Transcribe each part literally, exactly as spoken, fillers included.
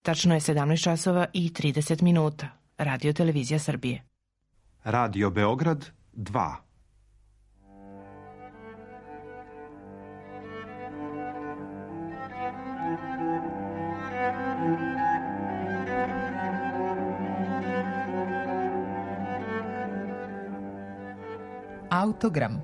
Tačno je sedamnaest časova i trideset minuta. Radio Televizija Srbije. Radio Beograd dva. Autogram.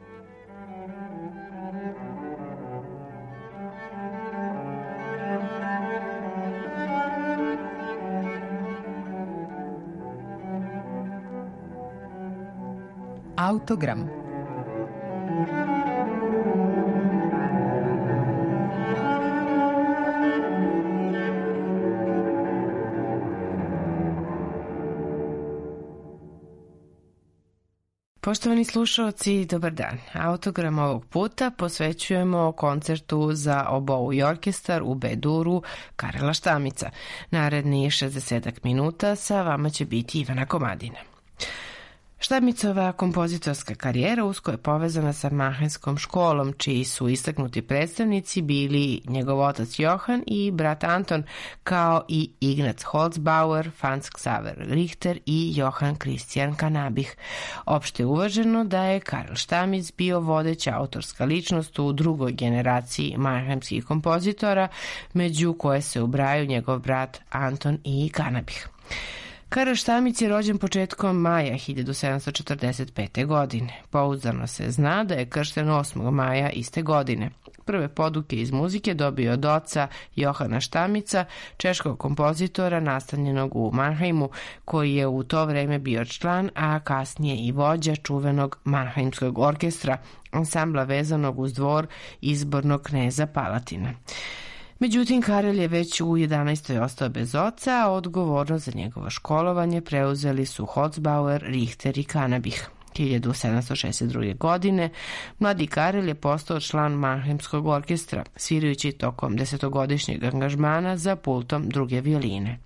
Autogram. Poštovani slušaoci, dobar dan. Autogram ovog puta posvećujemo koncertu za obou i orkestar u B-duru Karela Štamica. Naredni šezdeset minuta sa vama će biti Ivana Komadina. Štamicova kompozitorska karijera usko je povezana sa Manhajmskom školom, čiji su istaknuti predstavnici bili njegov otac Johann i brat Anton, kao i Ignaz Holzbauer, Franz Xaver Richter i Johann Christian Cannabich. Opšte je uvaženo da je Karel Štamic bio vodeća autorska ličnost u drugoj generaciji manhajmskih kompozitora, među koje se ubrajaju njegov brat Anton i Cannabich. Karel Štamic je rođen početkom maja hiljadu sedamsto četrdeset pete. godine. Pouzdano se zna da je kršten osmog maja iste godine. Prve poduke iz muzike dobio od oca Johana Štamica, češkog kompozitora nastanjenog u Manhajmu, koji je u to vreme bio član, a kasnije i vođa čuvenog Manhajmskog orkestra, ansambla vezanog uz dvor izbornog kneza Palatina. Međutim, Karel je već u jedanaestoj ostao bez oca, a odgovornost za njegovo školovanje preuzeli su Holzbauer, Richter i Cannabich. hiljadu sedamsto šezdeset druge. godine mladi Karel je postao član Manhajmskog orkestra, svirajući tokom desetogodišnjeg angažmana za pultom druge violine.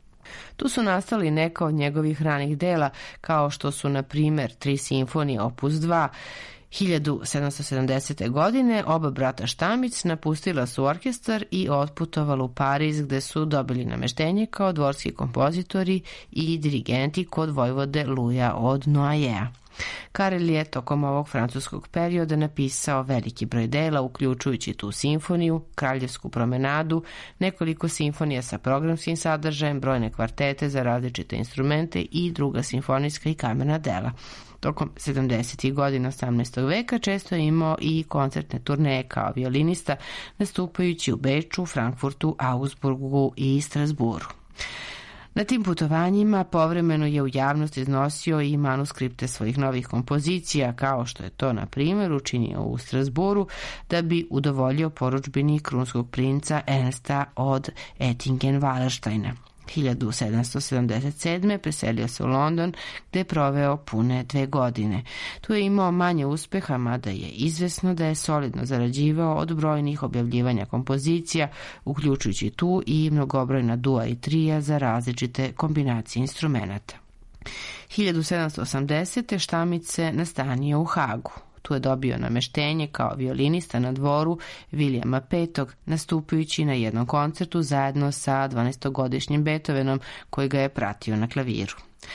Tu su nastali neka od njegovih ranih dela, kao što su, na primer, tri simfonije opus dva. hiljadu sedamsto sedamdesete. godine oba brata Štamic napustila su orkestar i otputovala u Pariz, gde su dobili nameštenje kao dvorski kompozitori i dirigenti kod vojvode Luja od Noaillea. Karel je tokom ovog francuskog perioda napisao veliki broj dela, uključujući tu simfoniju, Kraljevsku promenadu, nekoliko simfonija sa programskim sadržajem, brojne kvartete za različite instrumente i druga simfonijska i kamerna dela. Tokom sedamdesetih godina osamnaestog veka često je imao i koncertne turneje kao violinista, nastupajući u Beču, Frankfurtu, Augsburgu i Strasburu. Na tim putovanjima povremeno je u javnost iznosio i manuskripte svojih novih kompozicija, kao što je to, na primjer, učinio u Strasburu, da bi udovoljio porudžbini krunskog princa Ernsta od Ettingen-Wallersteina. hiljadu sedamsto sedamdeset sedme. preselio se u London, gde je proveo pune dve godine. Tu je imao manje uspeha, mada je izvesno da je solidno zarađivao od brojnih objavljivanja kompozicija, uključujući tu i mnogobrojna dua i trija za različite kombinacije instrumenta. hiljadu sedamsto osamdesete. Štamic se nastanio u Hagu. Tu je dobio nameštenje kao violinista na dvoru Vilijama petog. nastupajući na jednom koncertu zajedno sa dvanaestogodišnjim Beethovenom, koji ga je pratio na klaviru.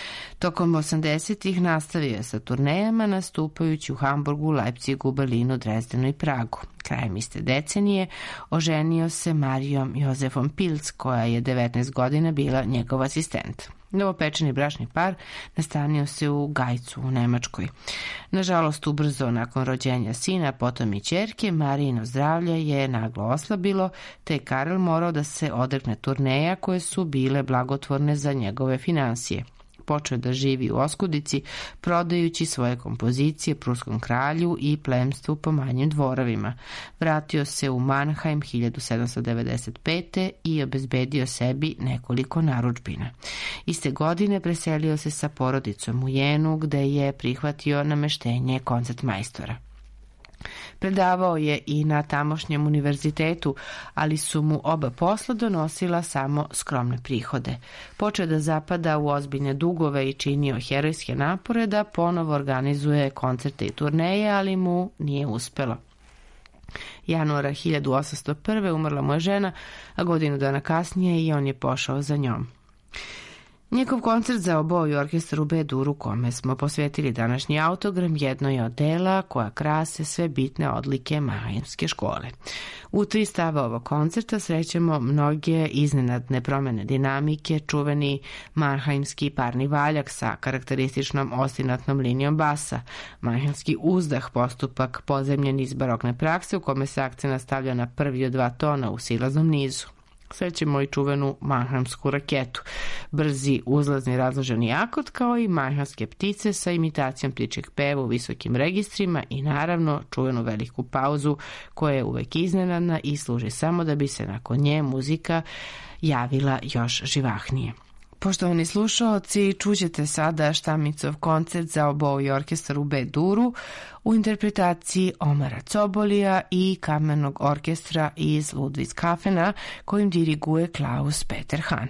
Tokom osamdesetih nastavio je sa turnejama, nastupajući u Hamburgu, Leipzigu, Berlinu, Drezdenu i Pragu. Krajem iste decenije oženio se Marijom Jozefom Pilc, koja je devetnaest godina bila njegov asistent. Novopečeni bračni par nastanio se u Gajcu u Nemačkoj. Nažalost, ubrzo nakon rođenja sina, potom i ćerke, Marijino zdravlje je naglo oslabilo, te je Karel morao da se odrekne turneja koje su bile blagotvorne za njegove finansije. Počeo da živi u oskudici, prodajući svoje kompozicije pruskom kralju i plemstvu po manjim dvorovima. Vratio se u Mannheim hiljadu sedamsto devedeset pete. i obezbedio sebi nekoliko narudžbina. Iste godine preselio se sa porodicom u Jenu, gde je prihvatio nameštenje koncertmajstora. Predavao je i na tamošnjem univerzitetu, ali su mu oba posla donosila samo skromne prihode. Počeo da zapada u ozbiljne dugove i činio herojske napore da ponovo organizuje koncerte i turneje, ali mu nije uspelo. Januara hiljadu osamsto prve. umrla mu je žena, a godinu dana kasnije i on je pošao za njom. Njegov koncert za oboo i orkestar u B-duru, kome smo posvetili današnji autogram, jedno je od dela koja krase sve bitne odlike Mannheimske škole. U tri stava ovog koncerta srećemo mnoge iznenadne promene dinamike, čuveni Mannheimski parni valjak sa karakterističnom ostinatnom linijom basa, Mannheimski uzdah, postupak pozemljen iz barokne prakse u kome se akcent stavlja na prvi od dva tona u silaznom nizu. Srećemo i čuvenu Mannheimsku raketu, brzi uzlazni razloženi akord, kao i Mannheimske ptice sa imitacijom ptičjeg peva u visokim registrima i naravno čuvenu veliku pauzu koja je uvek iznenadna i služi samo da bi se nakon nje muzika javila još živahnije. Poštovani slušaoci, čućete sada Štamicov koncert za oboo i orkestar u B-duru u interpretaciji Omara Cobolija i kamenog orkestra iz Ludwigshafena kojim diriguje Klaus Peter Hahn.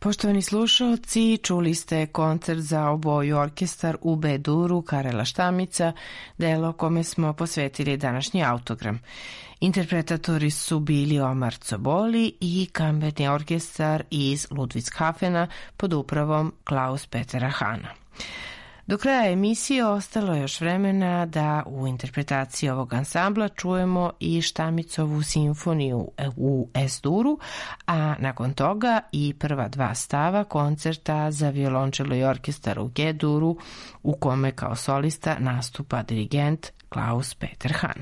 Poštovani slušalci, čuli ste koncert za oboju orkestar u B-duru Karela Štamica, delo kome smo posvetili današnji autogram. Interpretatori su bili Omar Coboli i kamerni orkestar iz Ludwigshafena pod upravom Klaus Petera Hana. Do kraja emisije ostalo je još vremena da u interpretaciji ovog ansambla čujemo i Štamicovu simfoniju u S-duru, a nakon toga i prva dva stava koncerta za violončelo i orkestar u G-duru, u kome kao solista nastupa dirigent Klaus Peter Hahn.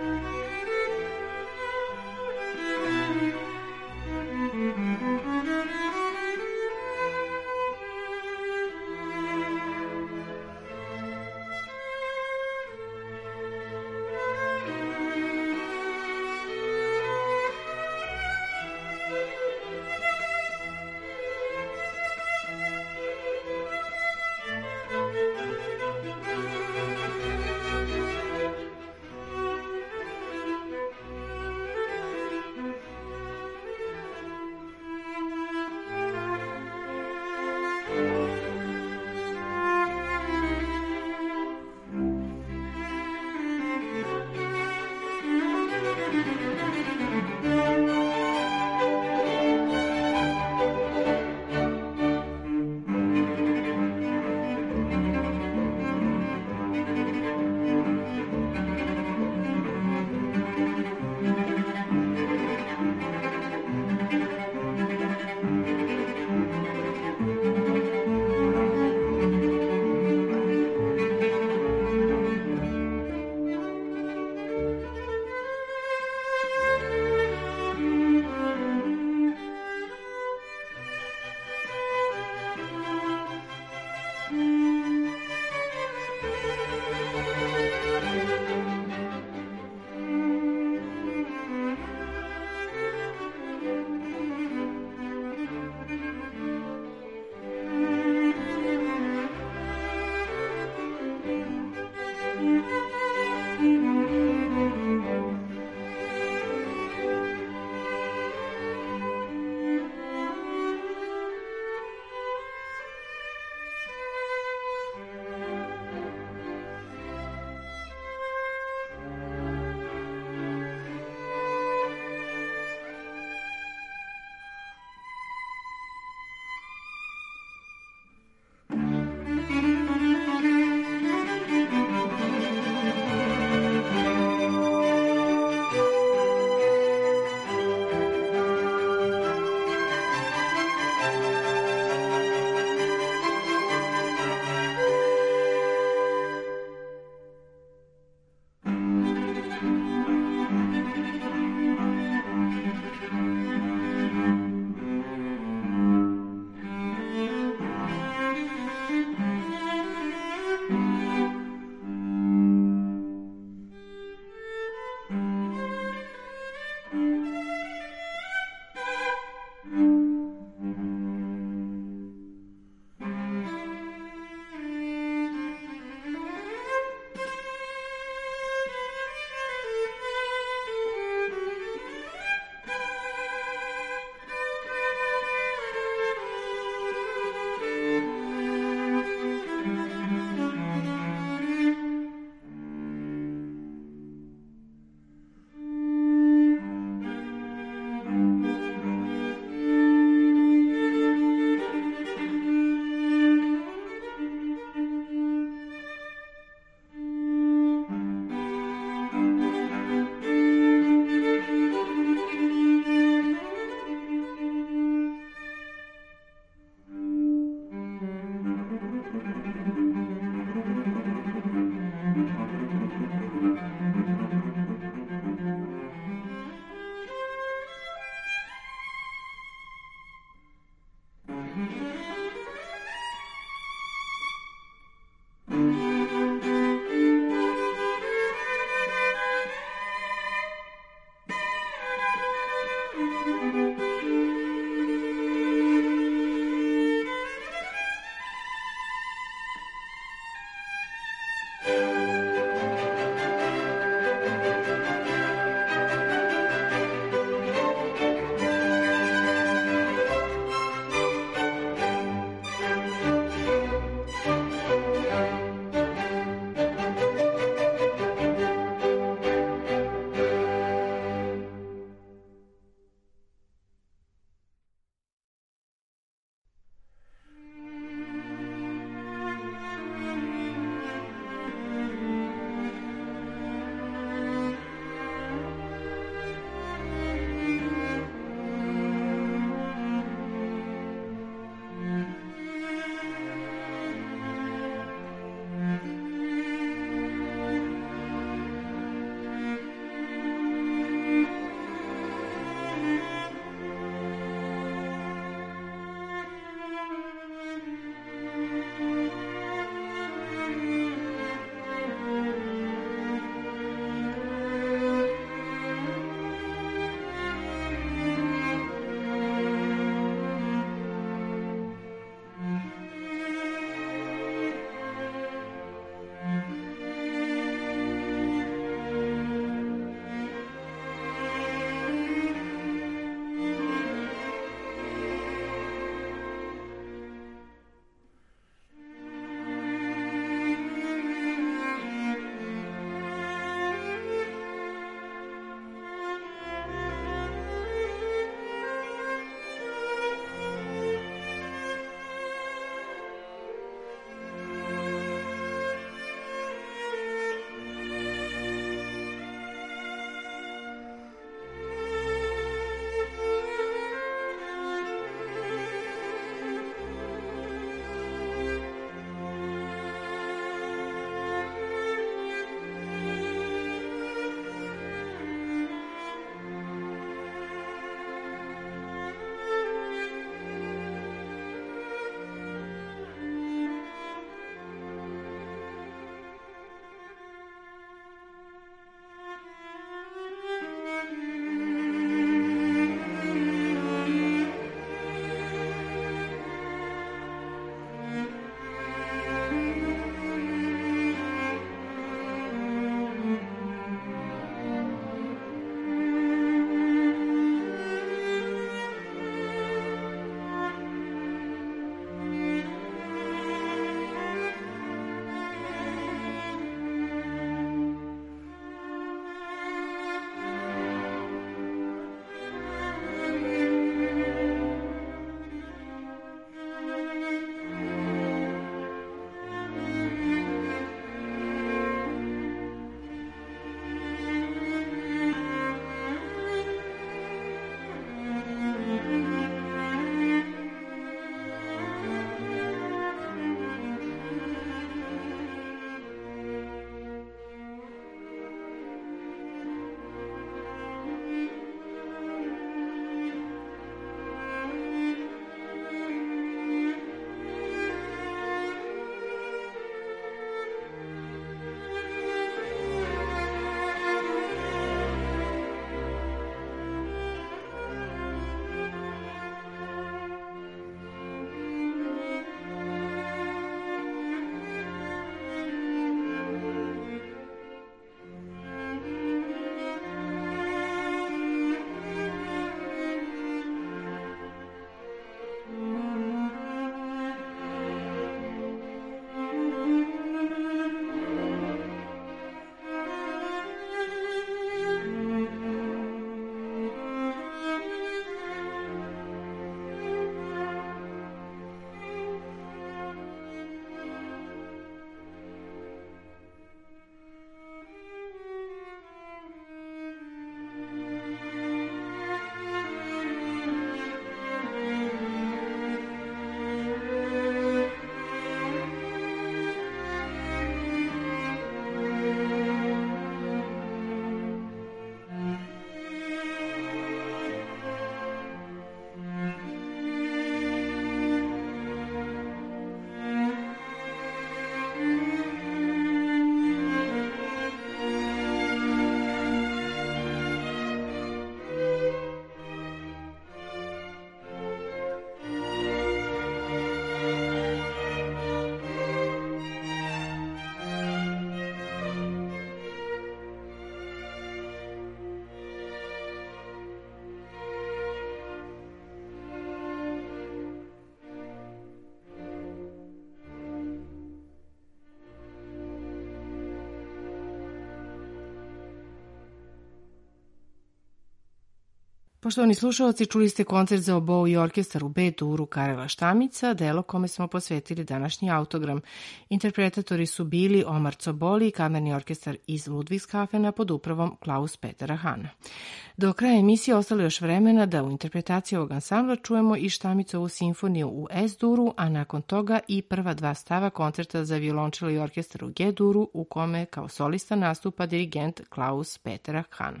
Poštovani slušalci, čuli ste koncert za obou i orkestar u B-duru Karela Štamica, delo kome smo posvetili današnji autogram. Interpretatori su bili Omar Coboli i kamerni orkestar iz Ludwigshafena pod upravom Klaus Petera Hana. Do kraja emisije ostalo još vremena da u interpretaciji ovog ansambla čujemo i Štamicovu simfoniju u S-duru, a nakon toga i prva dva stava koncerta za violončelo i orkestar u G-duru, u kome kao solista nastupa dirigent Klaus Petera Hana.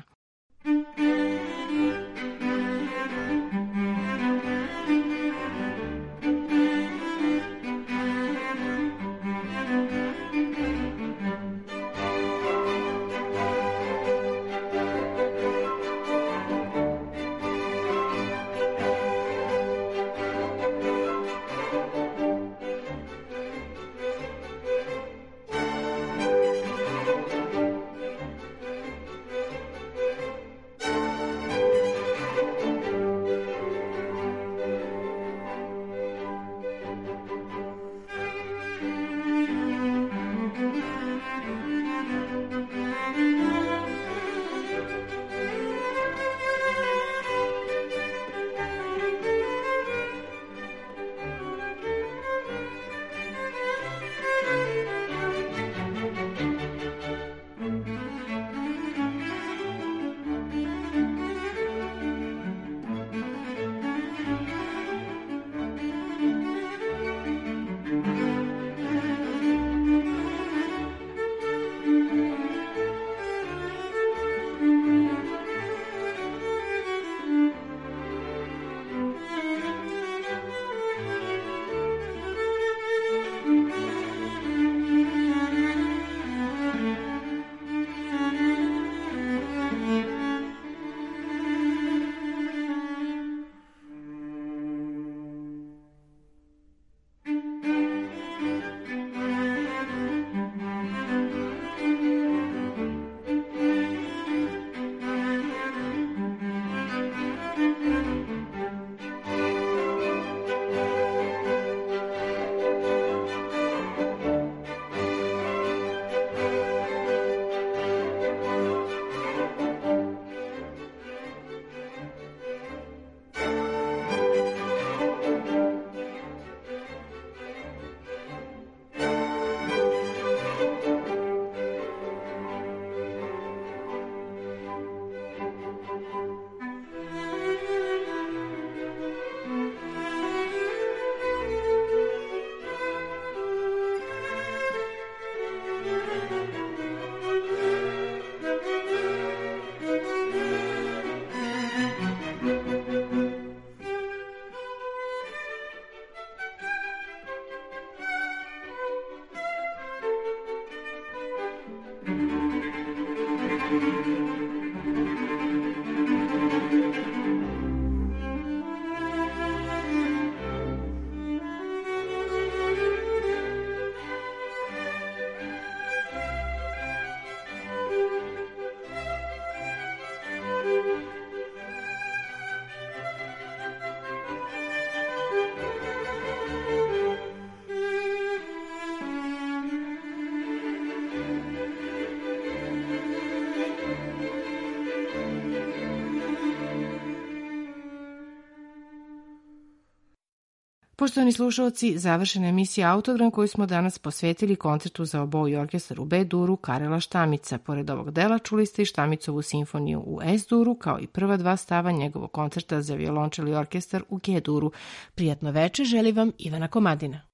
Poštovani slušalci, završena emisija Autogram koju smo danas posvetili koncertu za obou i orkestar u B-duru Karela Štamica. Pored ovog dela čuli ste i Štamicovu simfoniju u S-duru, kao i prva dva stava njegovog koncerta za violončelo i orkestar u G-duru. Prijatno veče želi vam Ivana Komadina.